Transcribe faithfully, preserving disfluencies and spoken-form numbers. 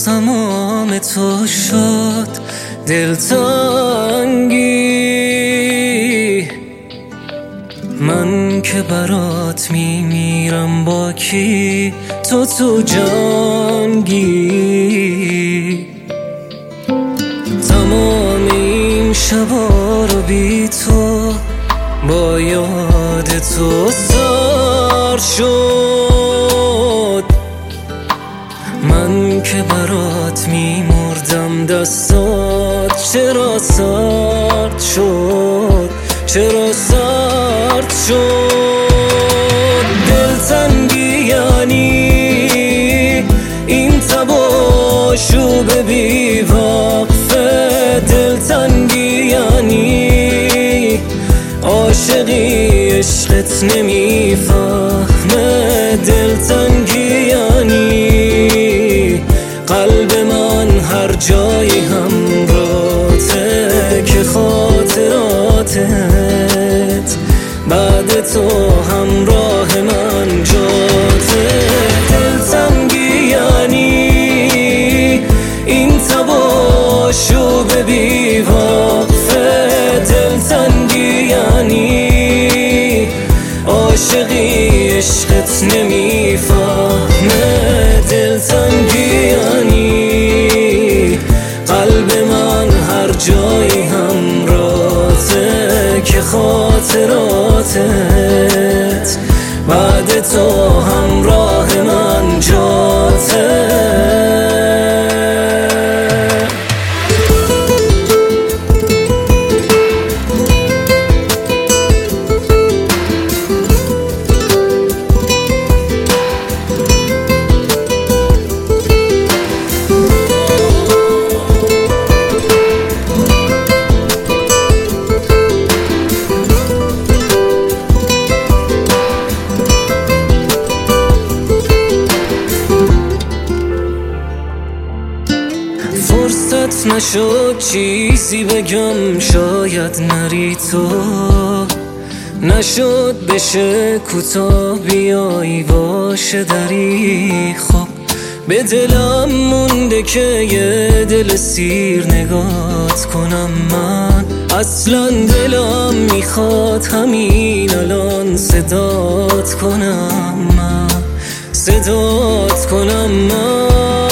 تمام تو شد دلتنگی، من که برات میمیرم با کی تو تو جنگی. تمام این شبا رو بی تو با یاد تو سر شد، من که برات میمردم دستات چرا سرد شد، چرا سرد شد. دلتنگی یعنی این تباشو ببی وقفه، دلتنگی یعنی عاشقی عشقت نمیفهمه، دلتنگی یعنی قلب من هر جایی همراته که خاطراتت بعد تو همراه من جاته. دلتنگی یعنی این تباشو ببی وقفه، دلتنگی یعنی عاشقی عشقت نمیفهمه، دلتنگی یعنی قلب من هر جایی همراته که خاطراتت بعد تو همراه من جاته. فرصت نشد چیزی بگم، شاید نری تو، نشد بشه کوتاه بیایی باشه دری. خب به دلم مونده که یه دل سیر نگات کنم، من اصلا دلم میخواد همین الان صدات کنم، من صدات کنم من